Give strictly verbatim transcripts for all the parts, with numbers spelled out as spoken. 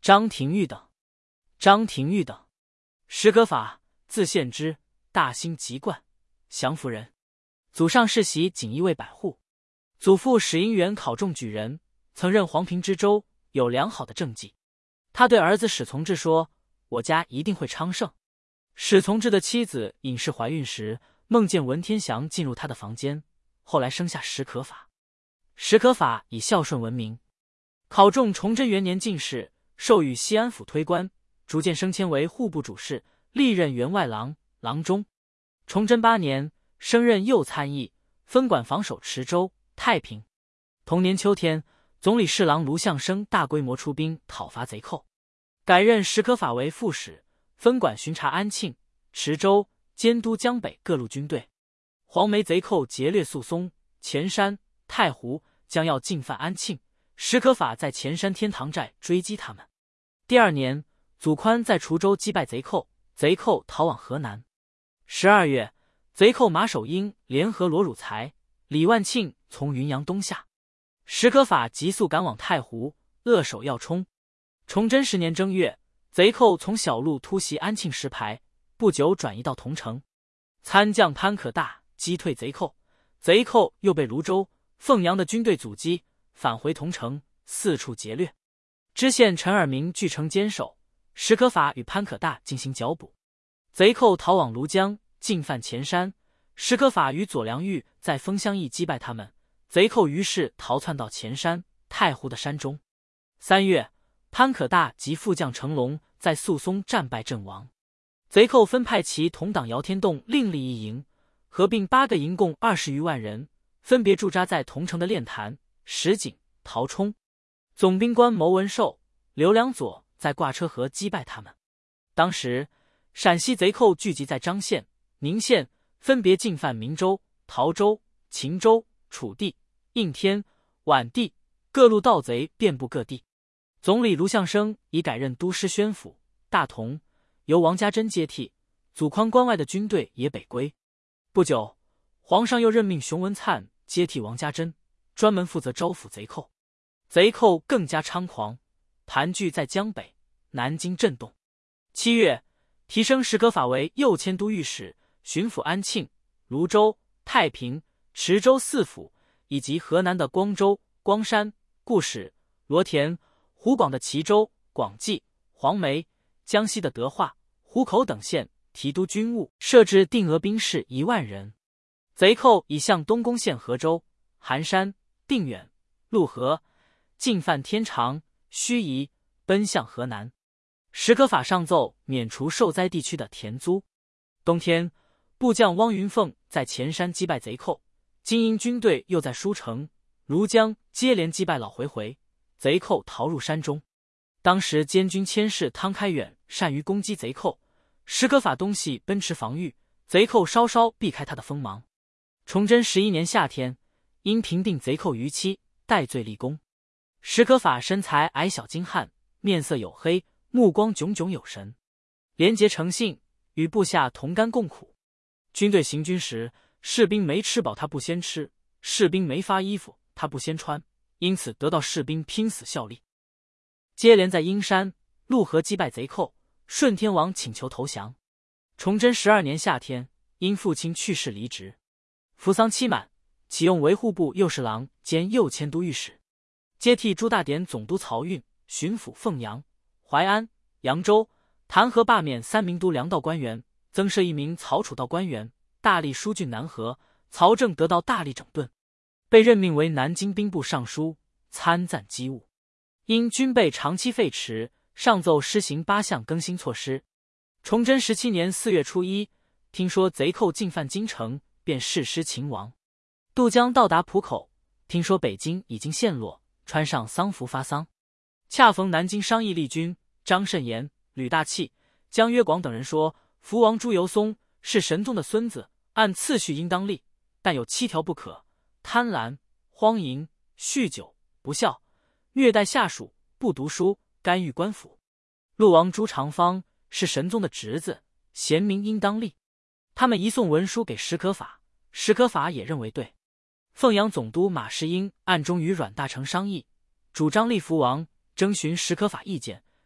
张廷玉等。张廷玉等，石可法，字献之，大兴籍贯，降服人。祖上世袭锦衣卫百户，祖父史因元考中举人，曾任黄平知州，有良好的政绩。他对儿子史从志说：“我家一定会昌盛。”史从志的妻子尹氏怀孕时，梦见文天祥进入她的房间，后来生下石可法。石可法以孝顺闻名，考中崇祯元年进士，授予西安府推官，逐渐升迁为户部主事，历任员外郎、郎中。崇祯八年，升任右参议，分管防守池州、太平。同年秋天，总理侍郎卢象升大规模出兵讨伐贼寇，改任石可法为副使，分管巡查安庆、池州，监督江北各路军队。黄梅贼寇劫掠宿松、前山、太湖，将要进犯安庆，石可法在前山天堂寨追击他们。第二年，祖宽在滁州击败贼寇，贼寇逃往河南。十二月，贼寇马守英联合罗汝才、李万庆从云阳东下，石可法急速赶往太湖，扼守要冲。崇祯十年正月，贼寇从小路突袭安庆石牌，不久转移到桐城。参将潘可大击退贼寇，贼寇又被泸州、凤阳的军队阻击，返回桐城，四处劫掠。知县陈尔明据城坚守，石可法与潘可大进行剿捕。贼寇逃往庐江，进犯前山，石可法与左良玉在丰乡驿击败他们，贼寇于是逃窜到前山、太湖的山中。三月，潘可大及副将成龙在宿松战败阵亡。贼寇分派其同党姚天栋另立一营，合并八个营，共二十余万人，分别驻扎在桐城的练潭、石井、陶冲。总兵官牟文寿、刘良佐在挂车河击败他们。当时陕西贼寇聚集在张县、宁县，分别进犯明州、陶州、秦州、楚地、应天、皖地，各路盗贼遍布各地。总理卢象升已改任都师宣抚、大同，由王家珍接替。祖宽关外的军队也北归。不久，皇上又任命熊文灿接替王家珍，专门负责招抚贼寇。贼寇更加猖狂，盘踞在江北，南京震动。七月，提升石可法为右迁都御史，巡抚安庆、泸州、太平、池州四府，以及河南的光州、光山、固始、罗田、湖广的齐州、广济、黄梅，江西的德化、湖口等县，提督军务，设置定额兵士一万人。贼寇已向东攻陷河州、含山、定远、陆河，进犯天长、盱眙，奔向河南。石可法上奏免除受灾地区的田租。冬天，部将汪云凤在前山击败贼寇，精英军队又在舒城、庐江接连击败老回回，贼寇逃入山中。当时监军佥事汤开远善于攻击贼寇，石可法东西奔驰防御，贼寇稍稍避开他的锋芒。崇祯十一年夏天，因平定贼寇逾期，戴罪立功。石可法身材矮小精悍，面色黝黑，目光炯炯有神，廉洁诚信，与部下同甘共苦。军队行军时，士兵没吃饱他不先吃，士兵没发衣服他不先穿，因此得到士兵拼死效力。接连在阴山、陆河击败贼寇，顺天王请求投降。崇祯十二年夏天，因父亲去世离职，服丧期满，启用维护部右侍郎兼右迁都御史，接替朱大典总督漕运、巡抚凤阳、淮安、扬州，弹劾罢免三名督粮道官员，增设一名曹楚道官员，大力疏浚南河，曹政得到大力整顿，被任命为南京兵部尚书，参赞机务。因军备长期废弛，上奏施行八项更新措施。崇祯十七年四月初一，听说贼寇进犯京城，便誓师勤王。渡江到达浦口，听说北京已经陷落，穿上丧服发丧。恰逢南京商议吏军张慎言、吕大器、姜约广等人说，福王朱由崧是神宗的孙子，按次序应当立，但有七条不可：贪婪、荒淫、酗酒、不孝、虐待下属、不读书、干预官府。陆王朱长方是神宗的侄子，贤明应当立。他们移送文书给石可法，石可法也认为对。凤阳总督马士英暗中与阮大铖商议，主张立福王，征询石可法意见。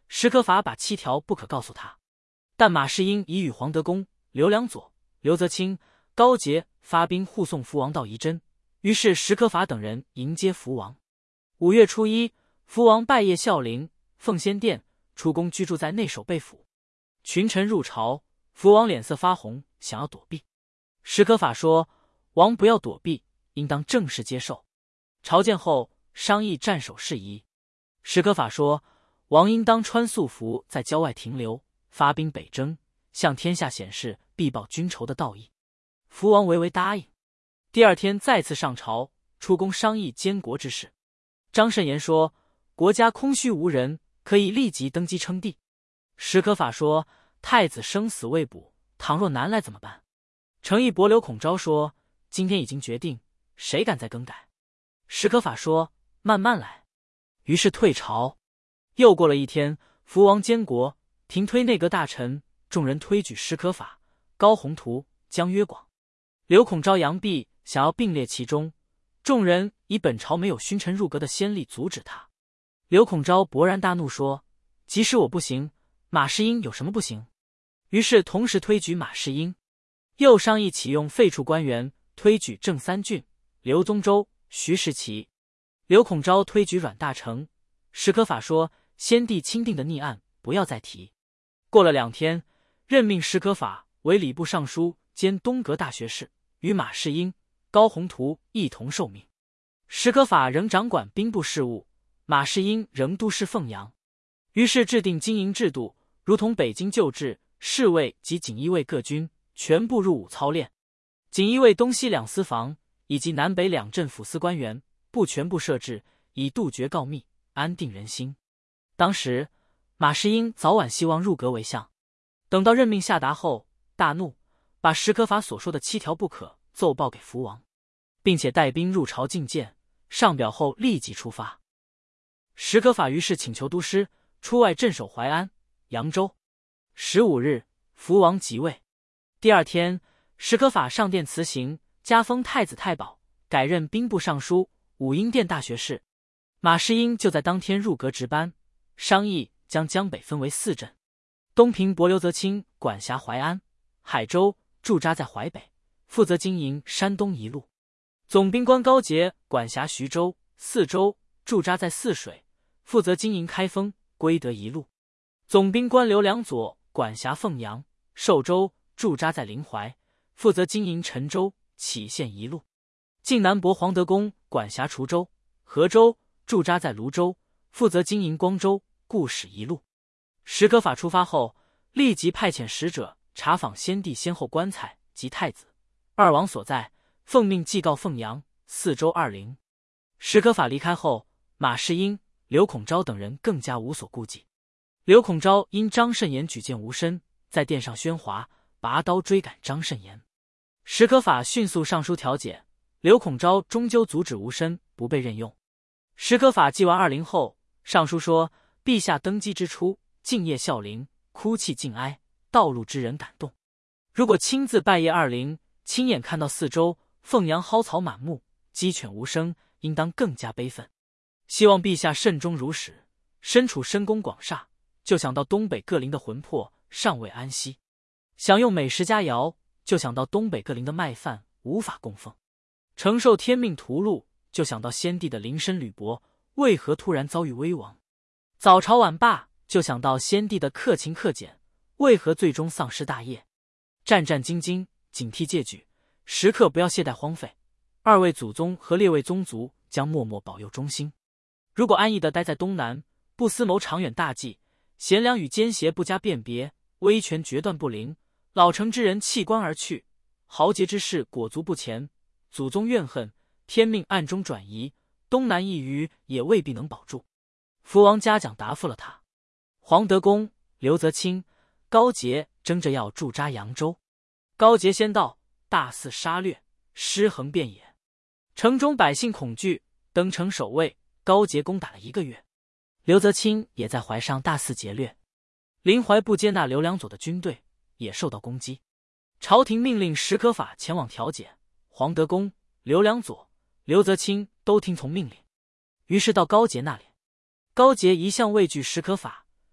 石可法把七条不可告诉他，但马士英已与黄德公、刘良佐、刘泽清、高杰发兵护送福王到仪真，于是石可法等人迎接福王。五月初一，福王拜谒孝陵、奉先殿，出宫居住在内守备府。群臣入朝，福王脸色发红，想要躲避。石可法说：“王不要躲避，应当正式接受。”朝见后，商议战守事宜。石可法说：“王应当穿素服在郊外停留，发兵北征，向天下显示必报君仇的道义。”福王唯唯答应。第二天再次上朝，出宫商议监国之事。张慎言说：“国家空虚无人，可以立即登基称帝。”石可法说：“太子生死未卜，倘若难来怎么办？”程义伯刘孔昭说：“今天已经决定，谁敢再更改？”石可法说：“慢慢来。”于是退朝。又过了一天，福王监国，停推内阁大臣，众人推举石可法、高宏图、姜约广、刘孔昭、杨弼，想要并列其中。众人以本朝没有勋臣入阁的先例阻止他。刘孔昭勃然大怒说：“即使我不行，马士英有什么不行？”于是同时推举马士英。又商议启用废黜官员，推举郑三郡、刘宗周、徐时齐。刘孔昭推举阮大铖。石可法说：“先帝钦定的逆案，不要再提。”过了两天，任命石可法为礼部尚书兼东阁大学士，与马士英、高宏图一同受命。石可法仍掌管兵部事务，马士英仍督师凤阳。于是制定经营制度，如同北京旧制，侍卫及锦衣卫各军全部入伍操练。锦衣卫东西两司房以及南北两镇抚司官员不全部设置，以杜绝告密，安定人心。当时马士英早晚希望入阁为相，等到任命下达后，大怒，把石可法所说的七条不可奏报给福王，并且带兵入朝觐见，上表后立即出发。石可法于是请求督师出外镇守淮安、扬州。十五日，福王即位。第二天，石可法上殿辞行，加封太子太保，改任兵部尚书、武英殿大学士。马士英就在当天入阁值班，商议将江北分为四镇。东平伯刘泽清管辖淮安、海州，驻扎在淮北，负责经营山东一路。总兵官高杰管辖徐州、泗州，驻扎在泗水，负责经营开封、归德一路。总兵官刘良佐管辖凤阳、寿州，驻扎在临淮，负责经营陈州、杞县一路。晋南伯黄德公管辖滁州、河州，驻扎在泸州，负责经营光州、固始一路。石可法出发后，立即派遣使者查访先帝先后棺材及太子、二王所在，奉命祭告凤阳、泗州二陵。石可法离开后，马士英、刘孔昭等人更加无所顾忌。刘孔昭因张慎言举荐无身，在殿上喧哗，拔刀追赶张慎言。石可法迅速上书调解，刘孔昭终究阻止无身不被任用。石可法祭完二陵后，上书说：“陛下登基之初，敬谒孝陵，哭泣敬哀，道路之人感动。如果亲自拜谒二陵，亲眼看到泗州、凤阳蒿草满目，鸡犬无声，应当更加悲愤。希望陛下慎终如始。身处深宫广厦，就想到东北各陵的魂魄尚未安息；享用美食佳肴，就想到东北各陵的麦饭无法供奉；承受天命屠戮，就想到先帝的临身履薄为何突然遭遇危亡；早朝晚罢，就想到先帝的克勤克俭为何最终丧失大业。战战兢兢，警惕戒举，时刻不要懈怠荒废。二位祖宗和列位宗族将默默保佑中兴。如果安逸地待在东南，不思谋长远大计，贤良与奸邪不加辨别，威权决断不灵，老成之人弃官而去，豪杰之士裹足不前，祖宗怨恨，天命暗中转移，东南一隅也未必能保住。”福王嘉奖答复了他。黄德公、刘泽清、高杰争着要驻扎扬州。高杰先到，大肆杀掠，尸横遍野，城中百姓恐惧，登城守卫。高杰攻打了一个月。刘泽清也在淮上大肆劫掠，临淮不接纳刘良佐的军队，也受到攻击。朝廷命令石可法前往调解，黄德公、刘良佐、刘泽清都听从命令，于是到高杰那里。高杰一向畏惧石可法，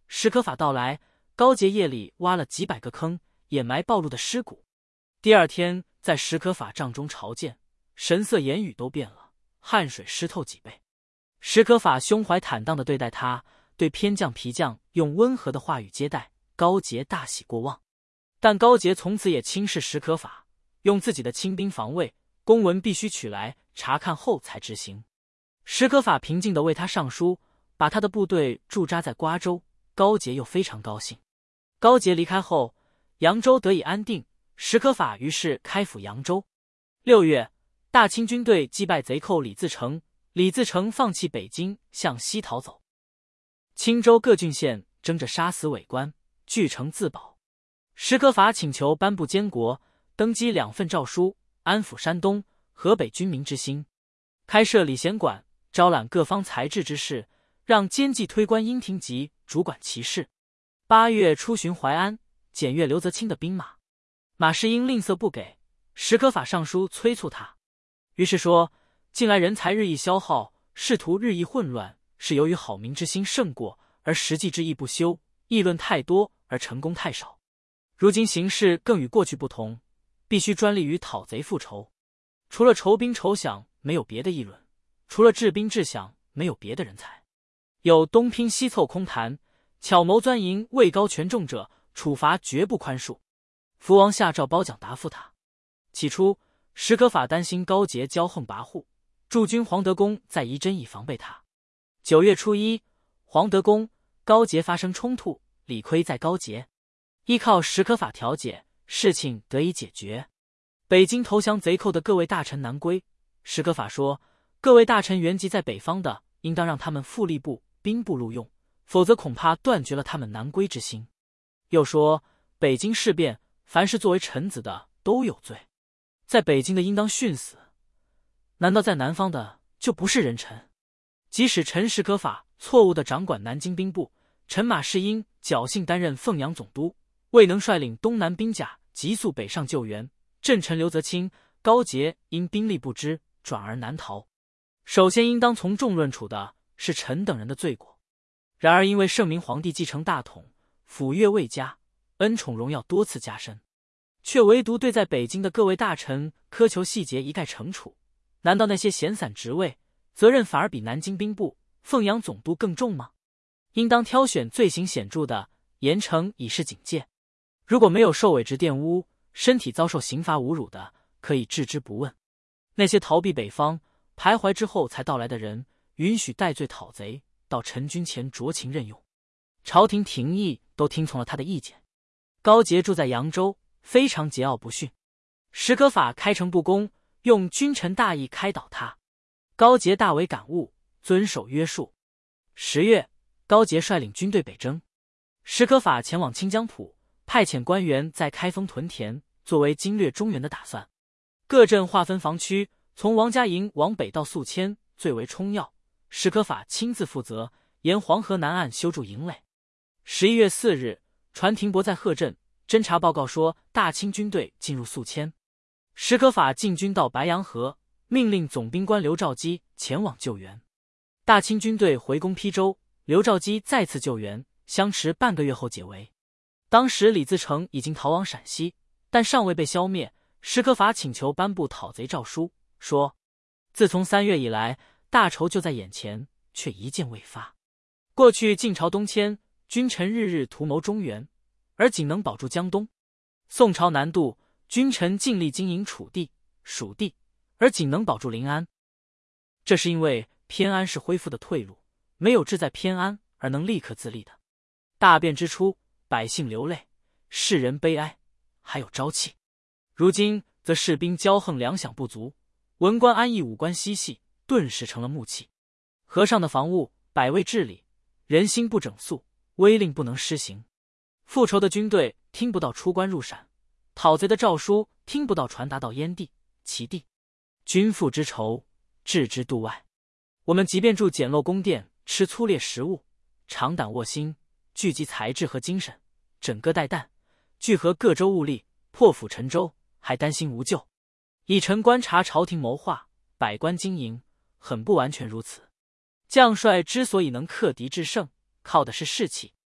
石可法到来，高杰夜里挖了几百个坑，掩埋暴露的尸骨。第二天在石可法帐中朝见，神色言语都变了，汗水湿透脊背。石可法胸怀坦荡地对待他，对偏将皮将用温和的话语接待，高杰大喜过望。但高杰从此也轻视石可法，用自己的亲兵防卫，公文必须取来查看后才执行。石可法平静地为他上书，把他的部队驻扎在瓜州，高杰又非常高兴。高杰离开后，扬州得以安定，石可法于是开府扬州。六月，大清军队击败贼寇李自成，李自成放弃北京，向西逃走。青州各郡县争着杀死伪官，据城自保。石可法请求颁布监国，登基两份诏书，安抚山东、河北军民之心，开设礼贤馆，招揽各方才智之士，让监济推官殷廷吉主管其事。八月出巡淮安，检阅刘泽清的兵马。马士英吝啬不给，石可法上书催促他，于是说：近来人才日益消耗，仕途日益混乱，是由于好民之心胜过，而实际之意不修，议论太多而成功太少。如今形势更与过去不同，必须专力于讨贼复仇。除了筹兵筹饷，没有别的议论；除了治兵治饷，没有别的人才。有东拼西凑空谈，巧谋钻营位高权重者，处罚绝不宽恕。福王下诏褒奖答复他。起初，石可法担心高杰骄横跋扈，驻军黄德功在仪真以防备他。九月初一，黄德功、高杰发生冲突，理亏在高杰，依靠石可法调解，事情得以解决。北京投降贼寇的各位大臣南归，石可法说：各位大臣原籍在北方的，应当让他们复吏部、兵部录用，否则恐怕断绝了他们南归之心。又说：北京事变，凡是作为臣子的都有罪，在北京的应当殉死，难道在南方的就不是人臣？即使陈石可法错误地掌管南京兵部，陈马士英侥幸担任凤阳总督，未能率领东南兵甲急速北上救援，镇臣刘泽清、高杰因兵力不支，转而南逃。首先应当从重论处的是陈等人的罪过。然而因为圣明皇帝继承大统，抚越未加，恩宠荣耀多次加深，却唯独对在北京的各位大臣苛求细节一概惩处。难道那些闲散职位责任反而比南京兵部、凤阳总督更重吗？应当挑选罪行显著的，严惩以示警戒。如果没有受伪职玷污，身体遭受刑罚侮辱的，可以置之不问。那些逃避北方、徘徊之后才到来的人，允许戴罪讨贼，到陈军前酌情任用。朝廷廷议都听从了他的意见。高杰住在扬州，非常桀骜不驯。石可法开诚布公，用君臣大义开导他。高杰大为感悟，遵守约束。十月，高杰率领军队北征。石可法前往清江浦，派遣官员在开封屯田，作为经略中原的打算。各镇划分防区，从王家营往北到宿迁最为冲要，石可法亲自负责，沿黄河南岸修筑营垒。十一月四日，船停泊在贺镇，侦察报告说大清军队进入宿迁。石可法进军到白洋河，命令总兵官刘兆基前往救援。大清军队回攻邳州，刘兆基再次救援，相持半个月后解围。当时李自成已经逃往陕西，但尚未被消灭。石可法请求颁布讨贼诏书，说自从三月以来，大仇就在眼前，却一箭未发。过去晋朝东迁，君臣日日图谋中原，而仅能保住江东；宋朝南渡，君臣尽力经营楚地、蜀地，而仅能保住临安。这是因为偏安是恢复的退路，没有志在偏安而能立刻自立的。大变之初，百姓流泪，世人悲哀，还有朝气。如今则士兵骄横，粮饷不足，文官安逸，武官嬉戏，顿时成了木器。河上的防务百未治理，人心不整肃，威令不能施行。复仇的军队听不到出关入陕，讨贼的诏书听不到传达到燕地、齐地。君父之仇，置之度外。我们即便住简陋宫殿，吃粗劣食物，长胆卧薪，聚集才智和精神，整个带弹，聚合各州务力，破釜沉舟，还担心无救。以臣观察朝廷谋划，百官经营，很不完全如此。将帅之所以能克敌制胜，靠的是士气。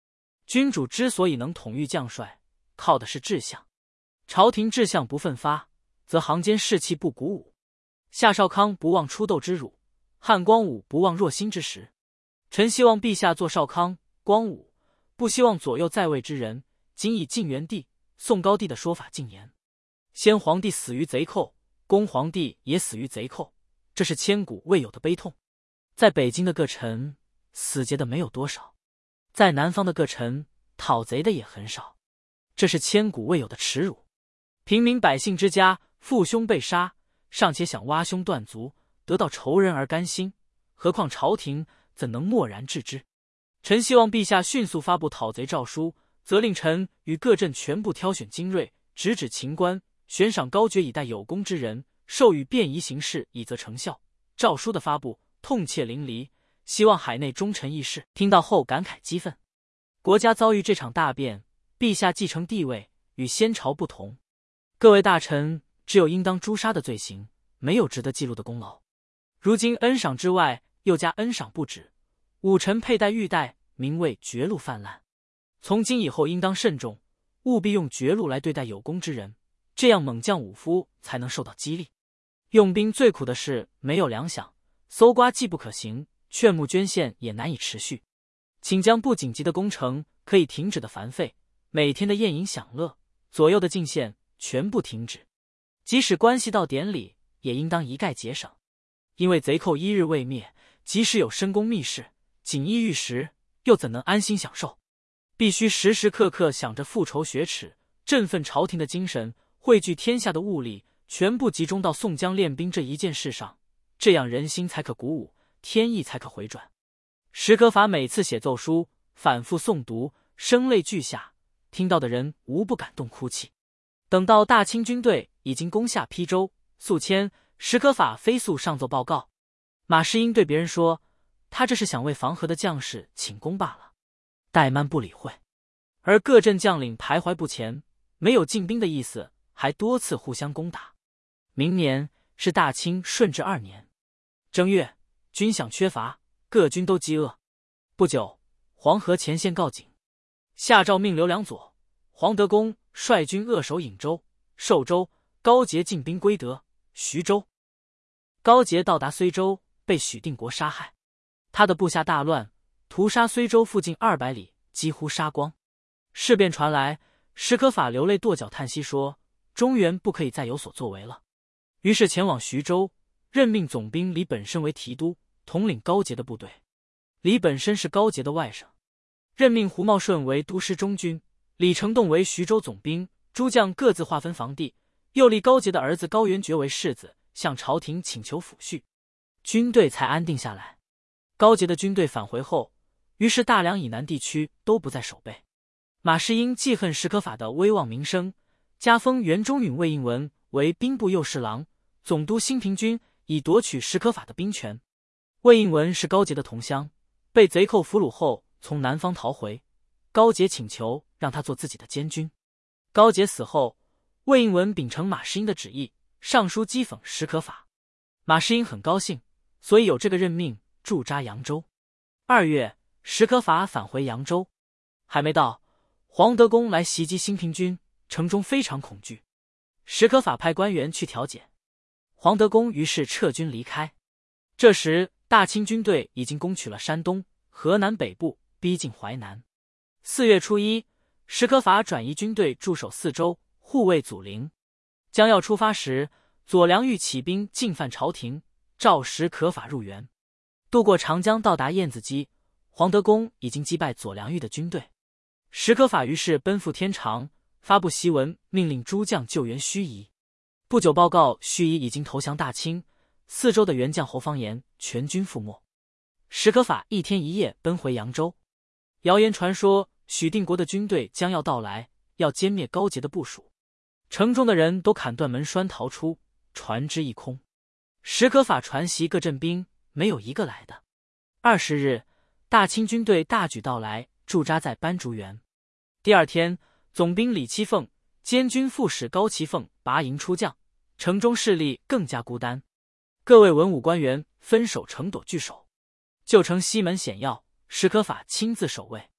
君主之所以能统御将帅，靠的是志向。朝廷志向不奋发，则行间士气不鼓舞。夏少康不忘出斗之辱，汉光武不忘若心之实。臣希望陛下做少康、光武，不希望左右在位之人仅以晋元帝、宋高帝的说法进言。先皇帝死于贼寇，恭皇帝也死于贼寇，这是千古未有的悲痛。在北京的各臣死节的没有多少，在南方的各臣讨贼的也很少，这是千古未有的耻辱。平民百姓之家父兄被杀，尚且想挖胸断足，得到仇人而甘心，何况朝廷怎能漠然置之？臣希望陛下迅速发布讨贼诏书，责令臣与各镇全部挑选精锐，直指秦官，悬赏高爵以待有功之人，授予便宜行事，以则成效。诏书的发布痛切淋漓，希望海内忠臣义士听到后感慨激愤。国家遭遇这场大变，陛下继承帝位与先朝不同，各位大臣只有应当诛杀的罪行，没有值得记录的功劳。如今恩赏之外又加恩赏不止，武臣佩戴玉带，名为绝禄泛滥。从今以后应当慎重，务必用绝禄来对待有功之人，这样猛将武夫才能受到激励。用兵最苦的是没有粮饷，搜刮既不可行，劝募捐献也难以持续。请将不紧急的工程可以停止的繁费，每天的宴饮享乐，左右的进献全部停止，即使关系到典礼，也应当一概节省。因为贼寇一日未灭，即使有深宫密室、锦衣玉食，又怎能安心享受？必须时时刻刻想着复仇雪耻，振奋朝廷的精神，汇聚天下的物力，全部集中到宋江练兵这一件事上，这样人心才可鼓舞，天意才可回转。史可法每次写奏书，反复诵读，声泪俱下，听到的人无不感动哭泣。等到大清军队已经攻下邳州、宿迁，史可法飞速上奏报告。马士英对别人说，他这是想为防河的将士请功罢了。怠慢不理会，而各镇将领徘徊不前，没有进兵的意思，还多次互相攻打。明年是大清顺治二年正月，军饷缺乏，各军都饥饿。不久，黄河前线告警，下诏命刘良佐、黄德功率军扼守颍州、寿州，高捷进兵归德、徐州。高捷到达睢州，被许定国杀害，他的部下大乱，屠杀睢州附近二百里，几乎杀光。事变传来，史可法流泪跺脚叹息说，中原不可以再有所作为了。于是前往徐州，任命总兵李本身为提督，统领高捷的部队。李本身是高捷的外甥，任命胡茂顺为都师中军，李成栋为徐州总兵，诸将各自划分防地，又立高捷的儿子高元觉为世子，向朝廷请求抚恤，军队才安定下来。高捷的军队返回后，于是大梁以南地区都不再守备。马士英记恨史可法的威望名声，加封元中允魏应文为兵部右侍郎、总督兴平军，以夺取史可法的兵权。魏应文是高捷的同乡，被贼寇俘虏后从南方逃回，高捷请求让他做自己的监军。高捷死后，魏应文秉承马士英的旨意，上书讥讽史可法。马士英很高兴，所以有这个任命，驻扎扬州。二月，史可法返回扬州，还没到，黄德功来袭击兴平军，城中非常恐惧。史可法派官员去调解，黄德功于是撤军离开。这时大清军队已经攻取了山东、河南北部，逼近淮南。四月初一，史可法转移军队驻守四州，护卫祖陵。将要出发时，左良玉起兵进犯朝廷，召史可法入援。渡过长江到达燕子矶，黄德功已经击败左良玉的军队。史可法于是奔赴天长，发布檄文，命令诸将救援盱眙。不久报告盱眙已经投降大清，四州的元将侯方言全军覆没。史可法一天一夜奔回扬州。谣言传说许定国的军队将要到来，要歼灭高捷的部署。城中的人都砍断门栓逃出，船只一空。史可法传檄各镇兵，没有一个来的。二十日，大清军队大举到来，驻扎在班竹园。第二天，总兵李七凤、监军副使高奇凤拔营出将，城中势力更加孤单。各位文武官员分守城垛据守，旧城西门险要，史可法亲自守卫。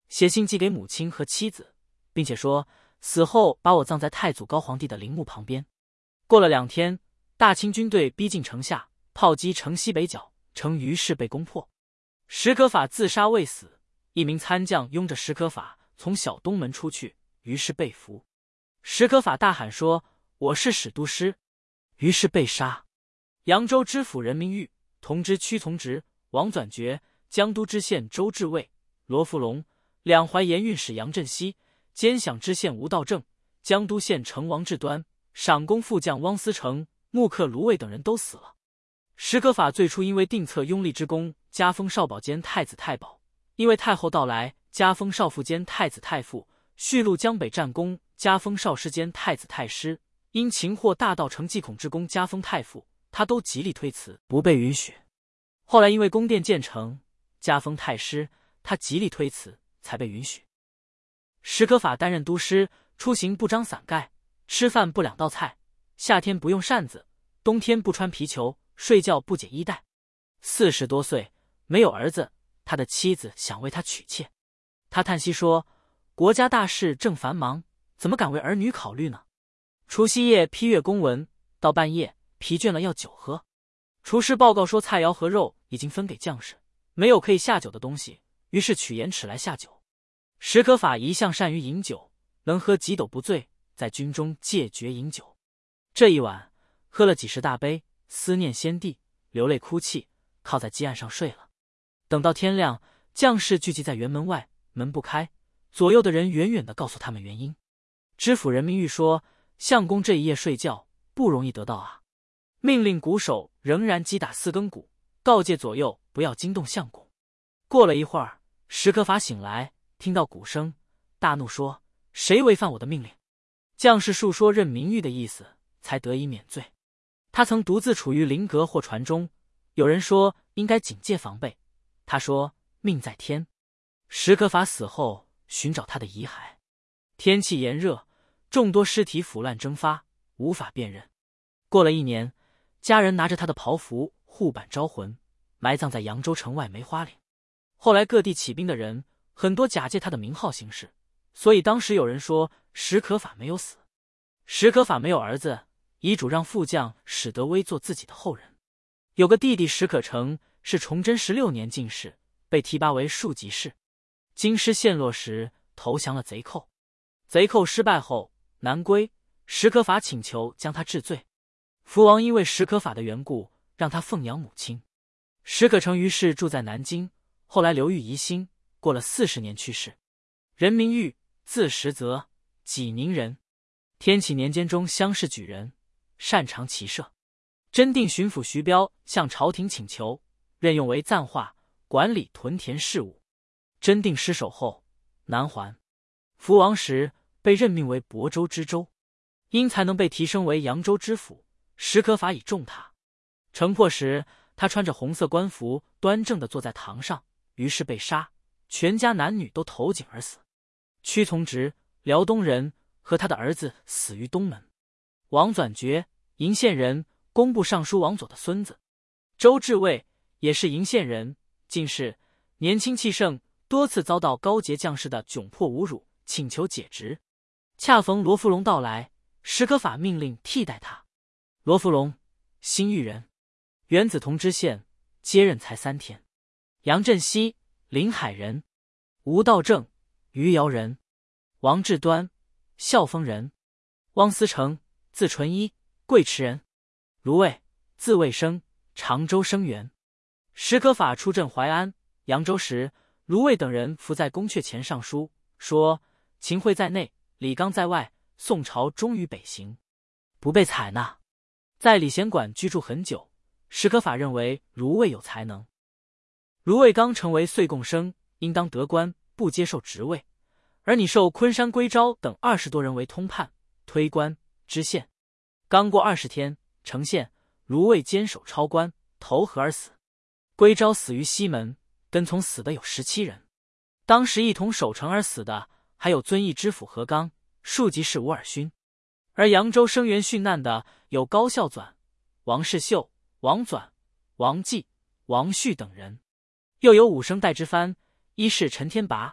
写信寄给母亲和妻子，并且说死后把我葬在太祖高皇帝的陵墓旁边。过了两天，大清军队逼近城下，炮击城西北角，城于是被攻破。石可法自杀未死，一名参将拥着石可法从小东门出去，于是被俘。石可法大喊说：“我是使都师！”于是被杀。扬州知府任明玉、同知屈从直、王纂觉、江都知县周志卫、罗福龙、两淮盐运使杨振锡、监饷知县吴道正、江都县丞王志端、赏功副将汪思成、木刻卢卫等人都死了。石可法最初因为定策拥立之功，加封少保兼太子太保；因为太后到来，加封少傅兼太子太傅；续录江北战功，加封少师兼太子太师；因擒获大盗成纪孔之功，加封太傅，他都极力推辞，不被允许。后来因为宫殿建成，加封太师，他极力推辞，才被允许。石可法担任都师，出行不张伞盖，吃饭不两道菜，夏天不用扇子，冬天不穿皮裘，睡觉不解衣带。四十多岁没有儿子，他的妻子想为他娶妾，他叹息说：“国家大事正繁忙，怎么敢为儿女考虑呢？”除夕夜批阅公文，到半夜疲倦了要酒喝。厨师报告说菜肴和肉已经分给将士，没有可以下酒的东西，于是取盐尺来下酒。石可法一向善于饮酒，能喝几斗不醉，在军中戒绝饮酒。这一晚喝了几十大杯，思念先帝，流泪哭泣，靠在基岸上睡了。等到天亮，将士聚集在辕门外，门不开，左右的人远远地告诉他们原因。知府任明玉说：“相公这一夜睡觉不容易得到啊！”命令鼓手仍然击打四更鼓，告诫左右不要惊动相公。过了一会儿，石可法醒来，听到鼓声，大怒说：“谁违反我的命令？”将士述说任明玉的意思，才得以免罪。他曾独自处于林阁或船中，有人说应该警戒防备，他说：“命在天。”石可法死后，寻找他的遗骸。天气炎热，众多尸体腐烂蒸发，无法辨认。过了一年，家人拿着他的袍服护板招魂，埋葬在扬州城外梅花岭。后来各地起兵的人很多假借他的名号行事，所以当时有人说石可法没有死。石可法没有儿子，遗嘱让副将史德威做自己的后人。有个弟弟石可成是崇祯十六年进士，被提拔为庶吉士。京师陷落时投降了贼寇，贼寇失败后南归，石可法请求将他治罪。福王因为石可法的缘故，让他奉养母亲。石可成于是住在南京，后来流寓宜兴，过了四十年去世。任明玉，字实则，济宁人。天启年间中乡试举人，擅长骑射。真定巡抚徐彪向朝廷请求，任用为赞化，管理屯田事务。真定失守后，南还。福王时被任命为亳州知州，因才能被提升为扬州知府。石可法以重他。城破时，他穿着红色官服，端正地坐在堂上，于是被杀，全家男女都投井而死。屈从直，辽东人，和他的儿子死于东门。王纂觉，鄞县人，工部尚书王佐的孙子。周志卫也是鄞县人，进士，年轻气盛，多次遭到高阶将士的窘迫侮辱，请求解职。恰逢罗福龙到来，石可法命令替代他。罗福龙，新余人，原梓潼知县，接任才三天。杨振锡，临海人。吴道正，余姚人。王志端，孝丰人。汪思成，字纯一，贵池人。卢卫，字卫生，常州生员。石可法出镇淮安、扬州时，卢卫等人伏在宫阙前上书，说秦桧在内，李纲在外，宋朝终于北行，不被采纳。在礼贤馆居住很久，石可法认为卢卫有才能。卢卫刚成为岁贡生，应当得官，不接受职位，而你授昆山归昭等二十多人为通判、推官、知县。刚过二十天，成县，卢卫坚守超关，投河而死。归昭死于西门，跟从死的有十七人。当时一同守城而死的还有遵义知府何刚、庶吉士吴尔勋。而扬州生源殉难的有高孝纂、王世秀、王纂、王继、王旭等人，又有武生戴之藩、一是陈天拔、华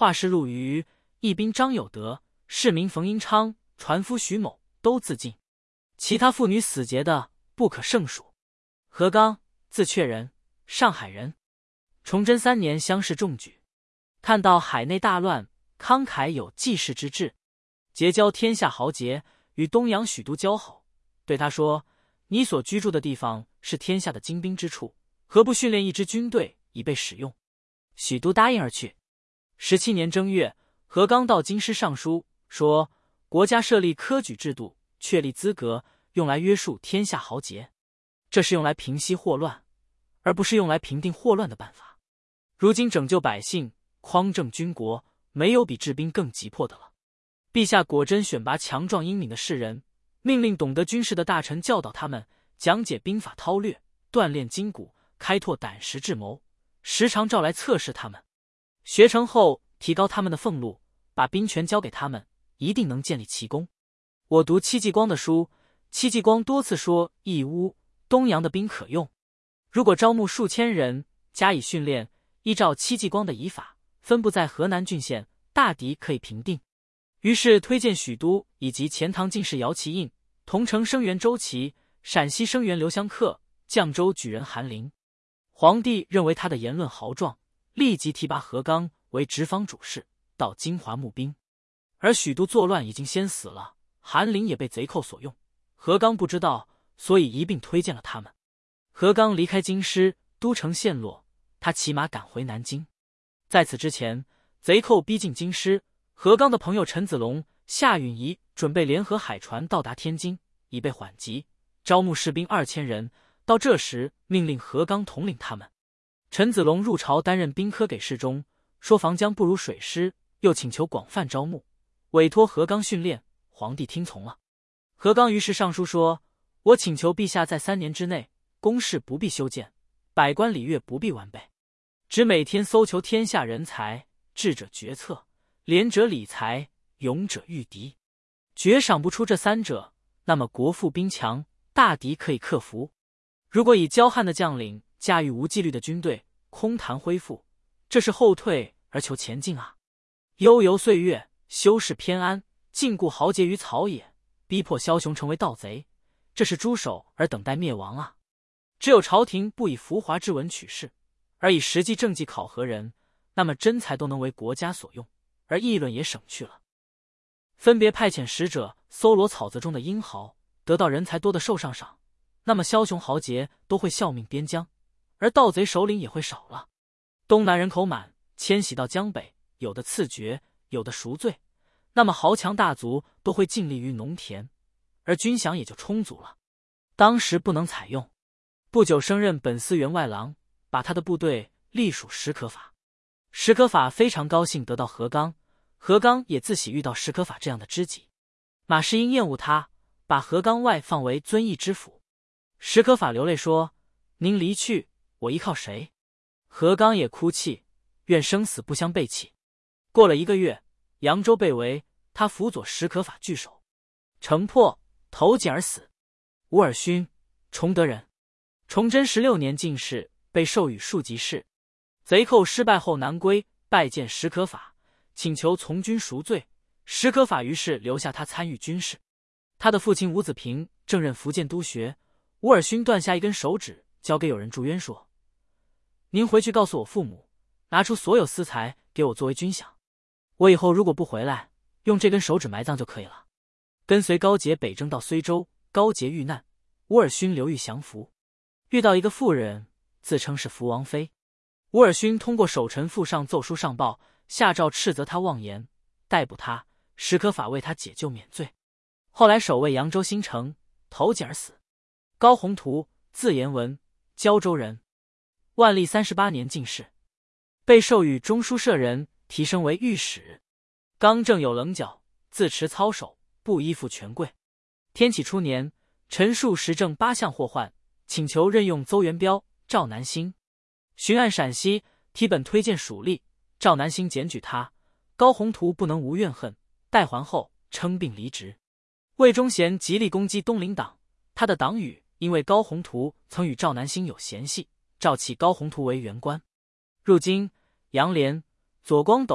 画师陆虞、义兵张有德、市民冯英昌、船夫徐某都自尽，其他妇女死节的不可胜数。何刚，字确人，上海人。崇祯三年乡试中举，看到海内大乱，慷慨有济世之志，结交天下豪杰，与东洋许都交好，对他说：“你所居住的地方是天下的精兵之处，何不训练一支军队以备使用？”许都答应而去。十七年正月，何刚到京师上书说：“国家设立科举制度，确立资格，用来约束天下豪杰，这是用来平息祸乱，而不是用来平定祸乱的办法。如今拯救百姓，匡正军国，没有比治兵更急迫的了。陛下果真选拔强壮英敏的士人，命令懂得军事的大臣教导他们，讲解兵法韬略，锻炼筋骨，开拓胆识智谋，时常召来测试他们。学成后，提高他们的俸禄，把兵权交给他们，一定能建立奇功。我读戚继光的书，戚继光多次说义乌、东洋的兵可用，如果招募数千人加以训练，依照戚继光的仪法，分布在河南郡县，大敌可以平定。于是推荐许都以及钱塘进士姚其印、桐城生员周琦、陕西生员刘相克、绛州举人韩林。皇帝认为他的言论豪壮，立即提拔何刚为直方主事，到金华募兵。而许都作乱已经先死了，韩林也被贼寇所用，何刚不知道，所以一并推荐了他们。何刚离开京师，都城陷落，他骑马赶回南京。在此之前，贼寇逼近京师，何刚的朋友陈子龙、夏允彝准备联合海船到达天津，以备缓急，招募士兵二千人。到这时，命令何刚统领他们。陈子龙入朝担任兵科给事中，说防江不如水师，又请求广泛招募，委托何刚训练。皇帝听从了。何刚于是上书说：“我请求陛下在三年之内，宫室不必修建，百官礼乐不必完备，只每天搜求天下人才，智者决策，廉者理财，勇者御敌。决赏不出这三者，那么国富兵强，大敌可以克服。如果以骄悍的将领驾驭无纪律的军队，空谈恢复，这是后退而求前进啊！悠游岁月，修饰偏安，禁锢豪杰于草野，逼迫枭雄成为盗贼，这是猪手而等待灭亡啊！只有朝廷不以浮华之文取士，而以实际政绩考核人，那么真才都能为国家所用，而议论也省去了。分别派遣使者搜罗草泽中的英豪，得到人才多的受上赏，那么枭雄豪杰都会效命边疆，而盗贼首领也会少了。东南人口满，迁徙到江北，有的赐爵，有的赎罪，那么豪强大族都会尽力于农田，而军饷也就充足了。当时不能采用，不久升任本司员外郎，把他的部队隶属史可法。史可法非常高兴得到何刚，何刚也自喜遇到史可法这样的知己。马士英厌恶他，把何刚外放为遵义知府。史可法流泪说：“您离去，我依靠谁？”何刚也哭泣，愿生死不相背弃。过了一个月，扬州被围，他辅佐史可法据守，城破，投井而死。吴尔勋，崇德人，崇祯十六年进士，被授予庶吉士。贼寇失败后南归，拜见史可法，请求从军赎罪。史可法于是留下他参与军事。他的父亲吴子平正任福建督学，吴尔勋断下一根手指，交给有人祝冤说：“您回去告诉我父母，拿出所有私财给我作为军饷，我以后如果不回来，用这根手指埋葬就可以了。”跟随高杰北征到睢州，高杰遇难，吴尔勋流寓降服，遇到一个妇人，自称是福王妃。吴尔勋通过守臣傅上奏书上报，下诏斥责他妄言，逮捕他。史可法为他解救免罪。后来守卫扬州新城，投井而死。高宏图，字延文，胶州人，万历三十八年进士，被授予中书舍人，提升为御史。刚正有棱角，自持操守，不依附权贵。天启初年，陈述时政八项祸患，请求任用邹元标、赵南星。巡按陕西，提本推荐属吏，赵南星检举他，高宏图不能无怨恨，代还后称病离职。魏忠贤极力攻击东林党，他的党羽因为高宏图曾与赵南星有嫌隙，召弃高宏图为原官。入京，杨涟、左光斗、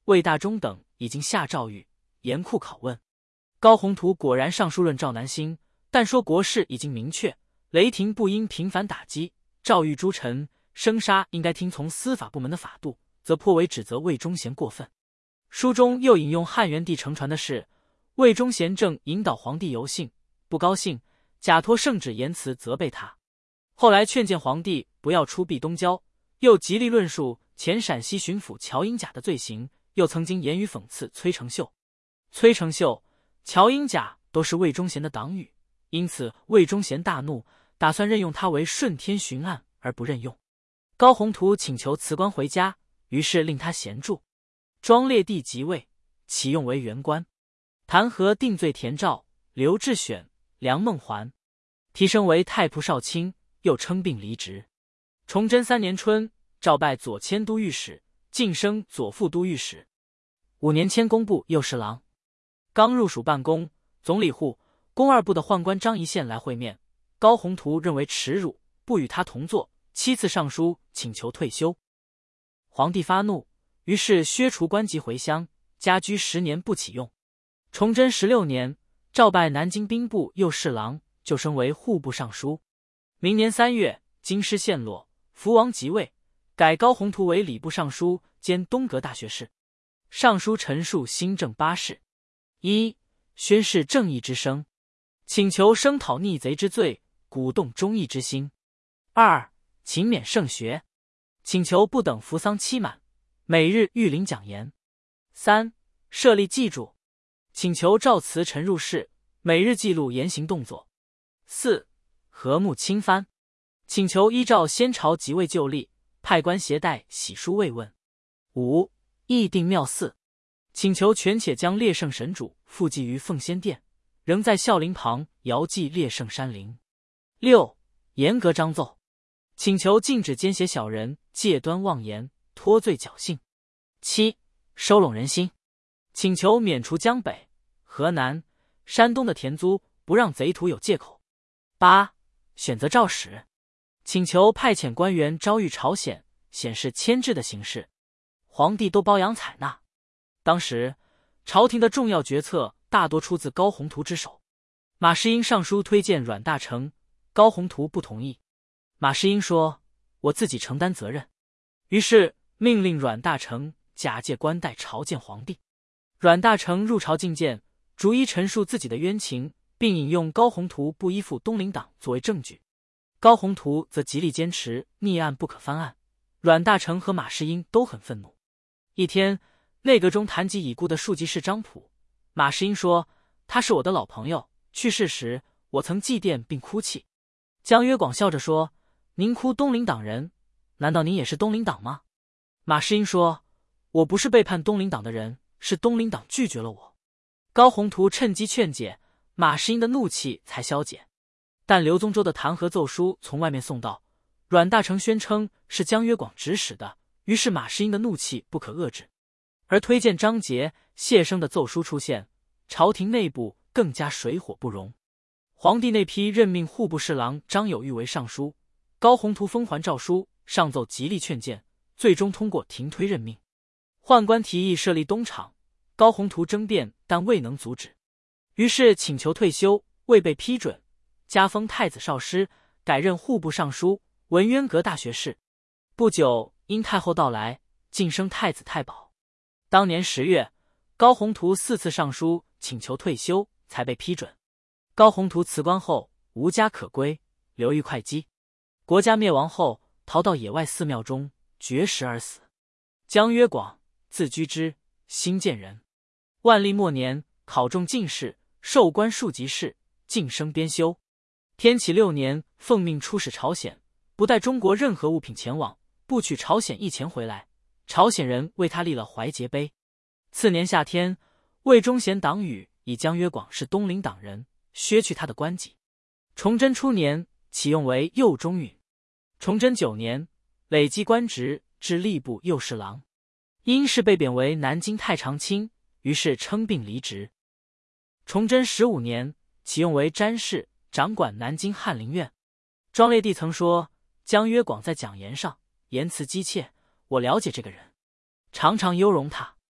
魏大中等已经下诏谕，严酷拷问。高宏图果然上书论赵南星，但说国事已经明确，雷霆不应频繁打击，诏谕诸臣，生杀应该听从司法部门的法度，则颇为指责魏忠贤过分。书中又引用汉元帝乘船的事，魏忠贤正引导皇帝游幸，不高兴，假托圣旨言辞责备他。后来劝谏皇帝不要出避东郊，又极力论述前陕西巡抚乔英甲的罪行，又曾经言语讽刺崔成秀。崔成秀、乔英甲都是魏忠贤的党羽，因此魏忠贤大怒，打算任用他为顺天巡按，而不任用。高宏图请求辞官回家，于是令他闲住。庄烈帝即位，启用为元官，弹劾定罪田肇、刘志选、梁孟环，提升为太仆少卿，又称病离职。崇祯三年春，诏拜左迁都御史，晋升左副都御史。五年迁工部右侍郎。刚入署办公，总理户、工二部的宦官张仪宪来会面，高宏图认为耻辱，不与他同坐，七次上书请求退休。皇帝发怒，于是削除官籍回乡，家居十年不启用。崇祯十六年，诏拜南京兵部右侍郎，就升为户部尚书。明年三月，京师陷落，福王即位，改高宏图为礼部尚书兼东阁大学士。上书陈述新政八事：一、宣示正义之声，请求声讨逆贼之罪，鼓动忠义之心；二、勤勉圣学，请求不等扶丧期满，每日御临讲言；三、设立记注，请求诏辞臣入仕，每日记录言行动作；四、和睦亲藩，请求依照先朝即位旧例，派官携带喜书慰问；五、议定庙祀，请求权且将列圣神主附祭于奉先殿，仍在孝陵旁遥祭列圣山陵；六、严格章奏，请求禁止奸邪小人借端妄言，脱罪侥幸；七、收拢人心，请求免除江北、河南、山东的田租，不让贼徒有借口；八、选择诏使，请求派遣官员招谕朝鲜，显示牵制的形式，皇帝都褒扬采纳。当时朝廷的重要决策大多出自高宏图之手。马士英上书推荐阮大铖，高宏图不同意。马士英说：“我自己承担责任。”于是命令阮大铖假借官带朝见皇帝。阮大铖入朝觐见，逐一陈述自己的冤情，并引用高宏图不依附东林党作为证据。高宏图则极力坚持逆案不可翻案，阮大铖和马士英都很愤怒。一天，内阁中谈及已故的庶吉士张溥，马士英说：“他是我的老朋友，去世时我曾祭奠并哭泣。”江约广笑着说：“您哭东林党人，难道您也是东林党吗？”马士英说：“我不是背叛东林党的人，是东林党拒绝了我。”高宏图趁机劝解，马士英的怒气才消解。但刘宗周的弹劾奏书从外面送到，阮大铖宣称是江约广指使的，于是马士英的怒气不可遏制。而推荐张杰、谢生的奏书出现，朝廷内部更加水火不容。皇帝那批任命户部侍郎张有玉为尚书，高宏图封还诏书，上奏极力劝谏，最终通过停推任命。宦官提议设立东厂，高宏图争辩，但未能阻止，于是请求退休，未被批准，加封太子少师，改任户部尚书、文渊阁大学士。不久，因太后到来，晋升太子太保。当年十月，高宏图四次上书请求退休，才被批准。高宏图辞官后无家可归，流于会稽。国家灭亡后，逃到野外寺庙中绝食而死。江约广，字居之，新建人。万历末年，考中进士，授官庶吉士，晋升编修。天启六年，奉命出使朝鲜，不带中国任何物品前往，不取朝鲜一钱回来。朝鲜人为他立了怀节碑。次年夏天，魏忠贤党羽以江约广是东林党人，削去他的官籍。崇祯初年，启用为右中允。崇祯九年，累积官职至吏部右侍郎。因是被贬为南京太常卿，于是称病离职。崇祯十五年，启用为詹事，掌管南京翰林院。庄烈帝曾说，江约广在讲言上言辞机切，我了解这个人，常常优容他。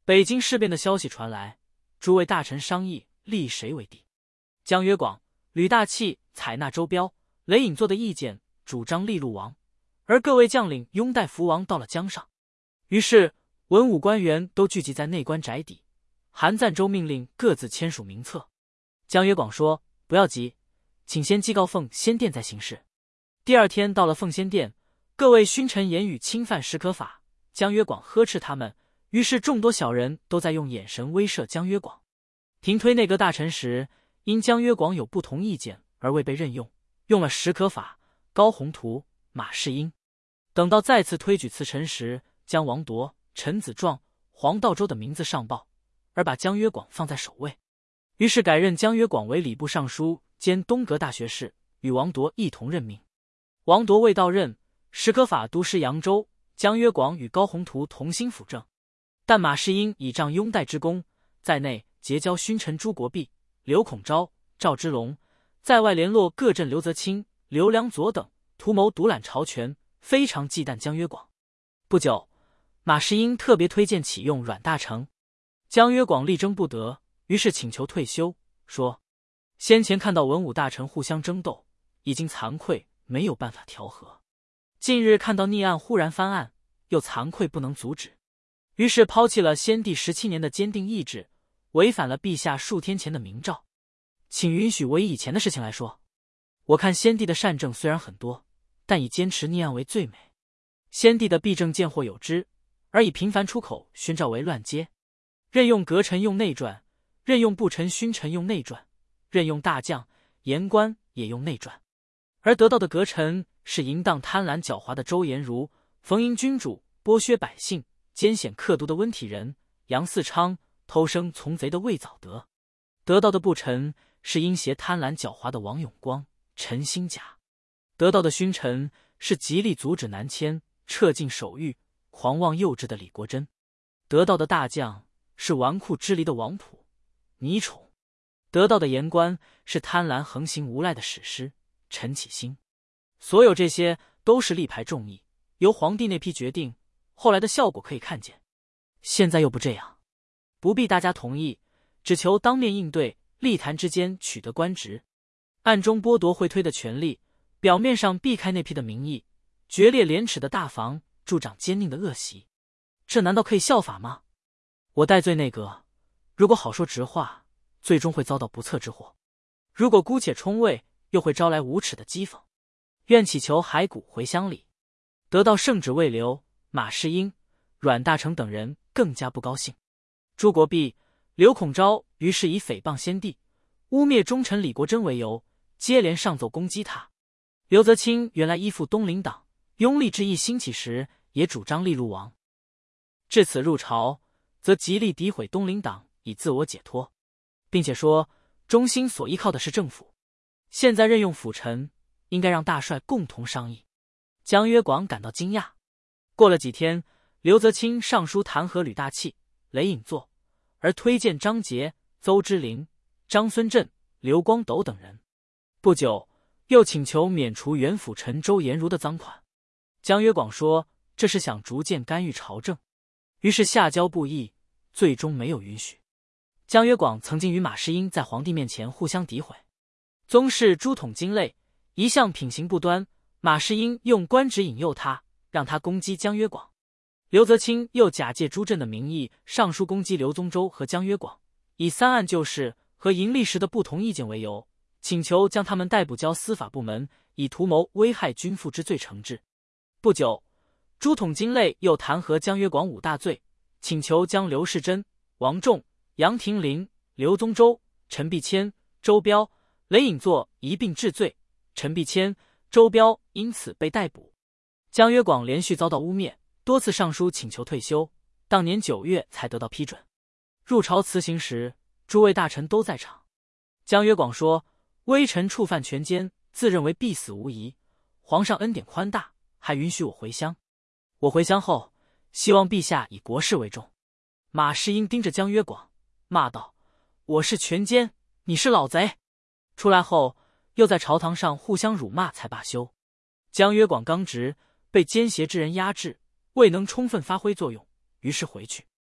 北京事变的消息传来，诸位大臣商议立谁为帝。姜约广、吕大器采纳周彪、雷隐作的意见，主张立陆王，而各位将领拥戴福王到了江上。于是文武官员都聚集在内官宅邸，韩赞州命令各自签署名册。姜约广说：“不要急，请先祭告奉先殿再行事。”第二天到了奉先殿，各位勋臣言语侵犯史可法，姜约广呵斥他们，于是众多小人都在用眼神威慑姜约广。停推内阁大臣时，因姜约广有不同意见而未被任用，用了史可法、高宏图、马士英。等到再次推举赐臣时，将王铎、陈子壮、黄道周的名字上报，而把姜约广放在首位。于是改任姜约广为礼部尚书兼东阁大学士，与王铎一同任命。王铎未到任，史可法督师扬州，姜约广与高宏图同心辅政。但马士英倚仗拥戴之功，在内结交勋臣朱国弼、刘孔昭、赵之龙，在外联络各镇刘泽清、刘良佐等，图谋独揽朝权，非常忌惮姜约广。不久，马士英特别推荐启用阮大铖，姜约广力争不得，于是请求退休，说：“先前看到文武大臣互相争斗，已经惭愧，没有办法调和。近日看到逆案忽然翻案，又惭愧不能阻止，于是抛弃了先帝十七年的坚定意志，违反了陛下数天前的明诏。请允许我以以前的事情来说。我看先帝的善政虽然很多，但以坚持逆案为最美。先帝的弊政见或有之，而以频繁出口宣诏为乱接。任用阁臣用内传，任用部臣勋臣用内传，任用大将言官也用内传。而得到的阁臣是淫荡贪婪狡猾的周延儒，逢迎君主，剥削百姓，奸险刻毒的温体仁，杨嗣昌，偷生从贼的魏藻德。得到的部臣是阴邪贪婪狡猾的王永光、陈兴甲。得到的勋臣是极力阻止南迁、掣尽守御、狂妄幼稚的李国珍。得到的大将是纨绔支离的王溥、倪宠。得到的言官是贪婪横行无赖的史师陈启兴。所有这些都是力排众议，由皇帝那批决定，后来的效果可以看见。现在又不这样，不必大家同意，只求当面应对，立坛之间取得官职，暗中剥夺会推的权利，表面上避开那批的民意，决裂廉耻的大防，助长奸佞的恶习，这难道可以效法吗？我戴罪内阁，如果好说直话，最终会遭到不测之祸；如果姑且冲位，又会招来无耻的讥讽。愿祈求骸骨回乡里。得到圣旨未留，马士英、阮大铖等人更加不高兴。朱国弼、刘孔昭于是以诽谤先帝、污蔑忠臣李国珍为由，接连上奏攻击他。刘泽清原来依附东林党，拥立之意兴起时，也主张立陆王。至此入朝，则极力诋毁东林党以自我解脱，并且说中兴所依靠的是政府，现在任用辅臣，应该让大帅共同商议。姜约广感到惊讶。过了几天，刘泽清上书弹劾吕大器、雷隐作，而推荐张杰、邹之陵、张孙振、刘光斗等人。不久，又请求免除原辅臣周延儒的赃款。姜约广说这是想逐渐干预朝政，于是下交不议，最终没有允许。姜约广曾经与马士英在皇帝面前互相诋毁。宗室朱统金类一向品行不端，马士英用官职引诱他，让他攻击姜约广。刘泽清又假借朱振的名义上书攻击刘宗周和姜约广，以三案旧事和银历时的不同意见为由，请求将他们逮捕交司法部门，以图谋危害君父之罪惩治。不久，朱统金类又弹劾姜约广五大罪，请求将刘世珍、王仲、杨廷林、刘宗周、陈必谦、周彪、雷隐作一并治罪，陈必谦、周彪因此被逮捕。姜约广连续遭到污蔑，多次上书请求退休，当年九月才得到批准。入朝辞行时，诸位大臣都在场。姜约广说：“微臣触犯权奸，自认为必死无疑，皇上恩典宽大，还允许我回乡。我回乡后，希望陛下以国事为重。”马士英盯着姜约广，骂道：“我是权奸，你是老贼！”出来后，又在朝堂上互相辱骂，才罢休。姜约广刚直，被奸邪之人压制，未能充分发挥作用，于是回去。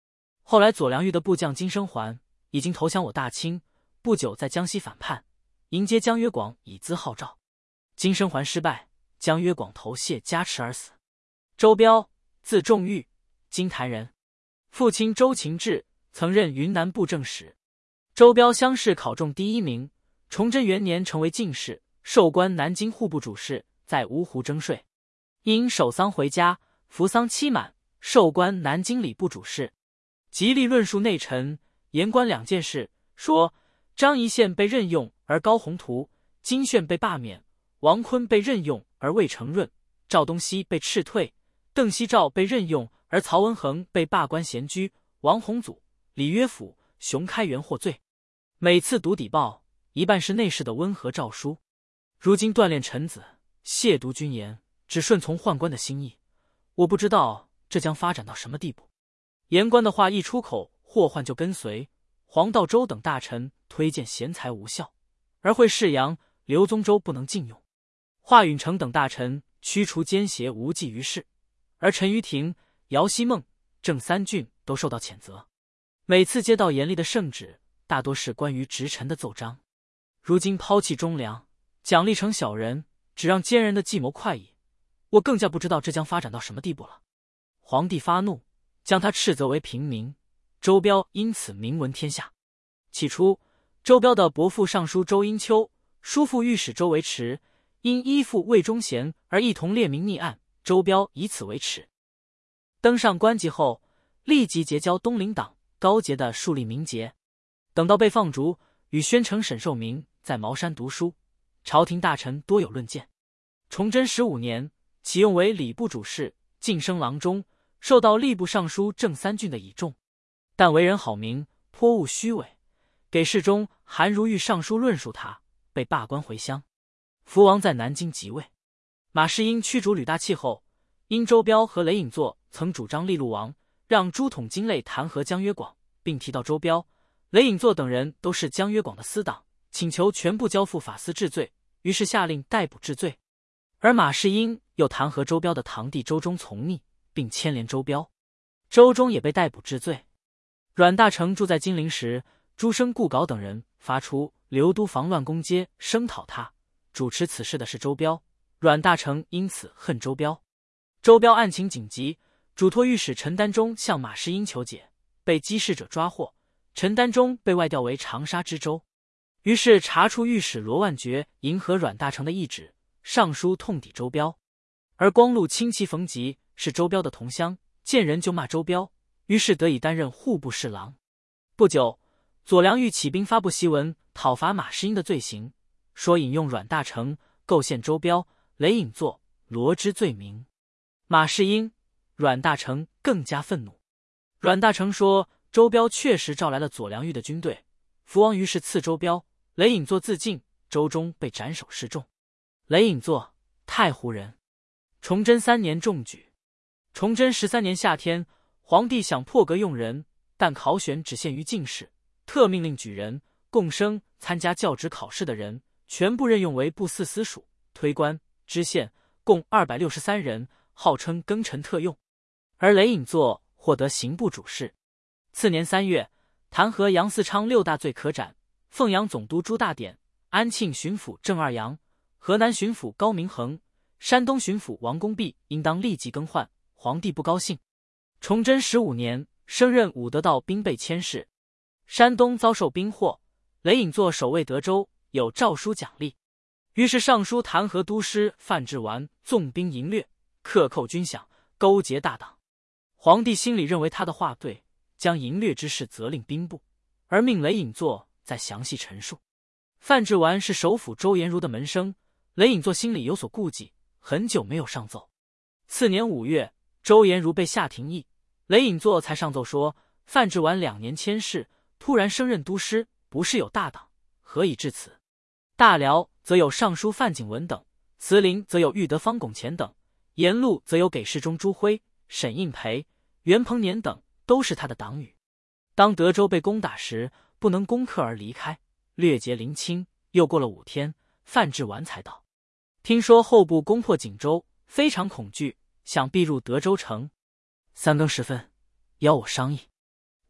后来左良玉的部将金生桓已经投降我大清，不久在江西反叛，迎接江约广以资号召。金生桓失败，江约广投谢加持而死。周彪，字仲玉，金坛人，父亲周勤志曾任云南布政使。周彪乡试考中第一名，崇祯元年成为进士，授官南京户部主事，在芜湖征税。因守丧回家，服丧期满，授官南京礼部主事。极力论述内臣、言官两件事，说张仪宪被任用而高宏图，金炫被罢免，王坤被任用而魏承润，赵东锡被斥退，邓锡照被任用而曹文恒被罢官闲居，王弘祖、李约甫、熊开元获罪。每次读邸报，一半是内侍的温和诏书。如今锻炼臣子，亵渎君言，只顺从宦官的心意，我不知道这将发展到什么地步。言官的话一出口，祸患就跟随。黄道周等大臣推荐贤才无效，而会士阳、刘宗周不能禁用。华允成等大臣驱除奸邪无济于事，而陈于廷、姚希孟、郑三俊都受到谴责。每次接到严厉的圣旨，大多是关于直臣的奏章。如今抛弃忠良，奖励成小人，只让奸人的计谋快矣。我更加不知道这将发展到什么地步了。皇帝发怒，将他斥责为平民。周彪因此名闻天下。起初，周彪的伯父尚书周英丘、叔父御史周维持因依附魏忠贤而一同列明逆案，周彪以此为耻。登上官籍后，立即结交东林党高洁的树立名节。等到被放逐，与宣城沈寿明在茅山读书，朝廷大臣多有论谏。崇祯十五年，启用为礼部主事、晋升郎中，受到吏部尚书郑三俊的倚重，但为人好名，颇务虚伪。给事中韩如玉上书论述他，被罢官回乡。福王在南京即位。马士英驱逐吕大器后，因周彪和雷隐作曾主张立陆王，让朱统金类弹劾江约广，并提到周彪、雷隐作等人都是江约广的私党，请求全部交付法司治罪，于是下令逮捕治罪。而马士英又弹劾周彪的堂弟周忠从逆，并牵连周彪，周忠也被逮捕治罪。阮大铖住在金陵时，朱生、顾杲等人发出刘都防乱攻阶声讨他，主持此事的是周彪，阮大铖因此恨周彪。周彪案情紧急，嘱托御史陈丹中向马士英求解，被激事者抓获，陈丹中被外调为长沙知州。于是查处御史罗万觉迎合阮大铖的意旨，上书痛抵周彪。而光禄亲戚冯吉是周彪的同乡，见人就骂周彪，于是得以担任户部侍郎。不久，左良玉起兵发布檄文讨伐马士英的罪行，说引用阮大铖、构陷周彪、雷隐作、罗之罪名。马士英、阮大铖更加愤怒。阮大铖说周彪确实召来了左良玉的军队，福王于是赐周彪、雷隐作自尽，周忠被斩首示众。雷隐作，太湖人。崇祯三年中举。崇祯十三年夏天，皇帝想破格用人，但考选只限于进士，特命令举人、贡生参加教职考试的人全部任用为部四司属、推官、知县，共二百六十三人，号称庚辰特用。而雷隐作获得刑部主事。次年三月，弹劾杨嗣昌六大罪可斩，凤阳总督朱大典、安庆巡抚郑二阳、河南巡抚高明衡、山东巡抚王公弼应当立即更换。皇帝不高兴。崇祯十五年，升任武德道兵备佥事。山东遭受兵祸，雷隐作守卫德州，有诏书奖励，于是上书弹劾都师范志完纵兵淫掠，克扣军饷，勾结大党。皇帝心里认为他的话对，将淫掠之事责令兵部，而命雷隐作再详细陈述。范志完是首辅周延儒的门生，雷隐作心里有所顾忌，很久没有上奏。次年五月，周延儒被下廷议，雷隐作才上奏说，范志完两年佥事，突然升任都师，不是有大党，何以至此？大辽则有尚书范景文等，慈陵则有裕德方拱乾等，沿路则有给事中朱辉、沈应培、袁彭年等，都是他的党羽。当德州被攻打时，不能攻克而离开，略竭临清。又过了五天，范志完才到。听说后部攻破锦州，非常恐惧，想避入德州城。三更时分，邀我商议。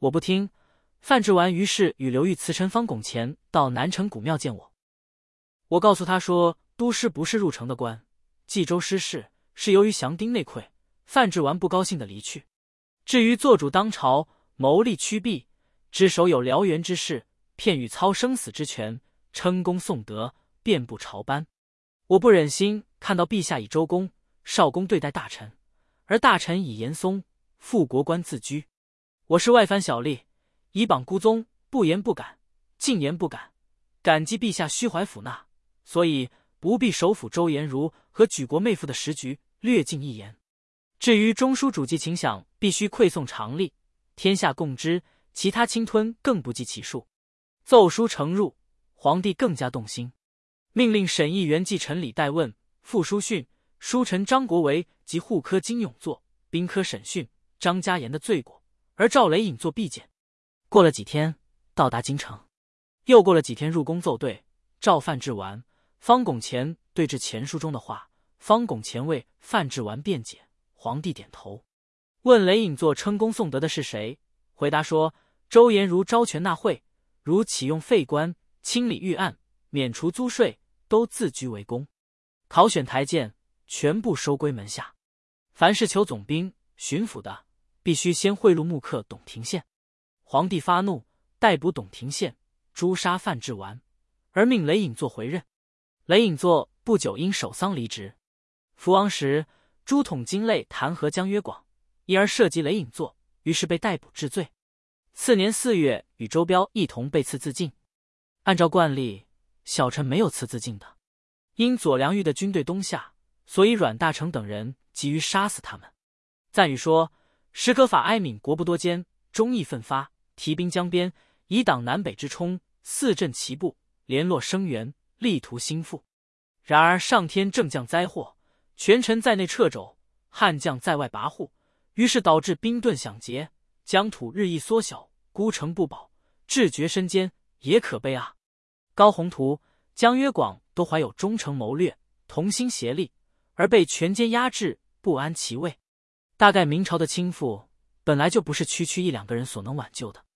我不听，范志完于是与刘裕辞陈方拱前到南城古庙见我。我告诉他说，都师不是入城的官，冀州失势是由于降丁内溃，范志完不高兴的离去。至于做主当朝，谋利驱弊，只手有燎原之势，骗欲操生死之权，称功颂德，遍布朝班。我不忍心看到陛下以周公、少公对待大臣，而大臣以严嵩、副国官自居。我是外藩小吏，以榜孤宗，不言不敢，进言不敢，感激陛下虚怀抚纳，所以不必首辅周延如和举国妹夫的时局，略尽一言。至于中书主祭请享必须馈送常例，天下共知，其他侵吞更不计其数。奏书呈入，皇帝更加动心，命令审议员记陈李代问、傅书训、书臣张国维及户科金永作、兵科审讯张家言的罪过，而赵雷引作必检。过了几天，到达京城。又过了几天，入宫奏对，召范志完、方拱乾对峙前书中的话，方拱乾为范志完辩解，皇帝点头。问雷引作称功颂德的是谁？回答说，周延如招权纳贿，如启用废官、清理御案、免除租税，都自居为公。考选台谏，全部收归门下。凡是求总兵、巡抚的，必须先贿赂幕客董廷宪。皇帝发怒，逮捕董廷宪，诛杀范志完，而命雷引作回任。雷引作不久因守丧离职。福王时，诸统京类弹劾姜约广，因而涉及雷引作，于是被逮捕治罪。次年四月，与周彪一同被赐自尽。按照惯例，小臣没有赐自尽的。因左良玉的军队东下，所以阮大铖等人急于杀死他们。赞语说，史可法哀悯国不多奸，忠义奋发，提兵江边，以挡南北之冲，四镇齐部，联络声援，力图兴复。然而上天正降灾祸，权臣在内掣肘，悍将在外跋扈，于是导致兵盾响结，疆土日益缩小，孤城不保，志绝身艰，也可悲啊！高宏图、姜约广都怀有忠诚谋略，同心协力，而被权奸压制，不安其位。大概明朝的倾覆本来就不是区区一两个人所能挽救的。